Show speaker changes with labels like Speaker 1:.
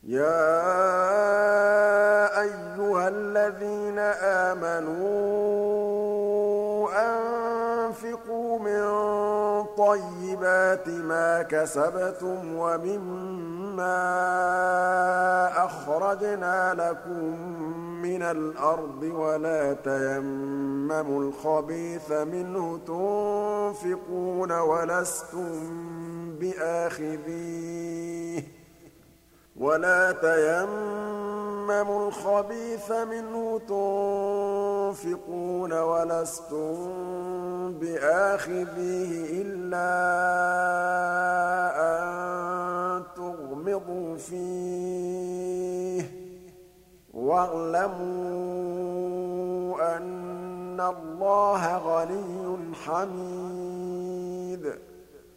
Speaker 1: يَا أَيُّهَا الَّذِينَ آمَنُوا أَنفِقُوا مِن طَيِّبَاتِ مَا كَسَبْتُمْ وَمِمَّا أَخْرَجْنَا لَكُم مِّنَ الْأَرْضِ وَلَا تَيَمَّمُوا الْخَبِيثَ مِنْهُ تُنفِقُونَ وَلَسْتُم بِآخِذِيهِ إِلَّا أَن تُغْمِضُوا فِيهِ ۚ وَاعْلَمُوا أَنَّ اللَّهَ غَنِيٌّ حَمِيدٌ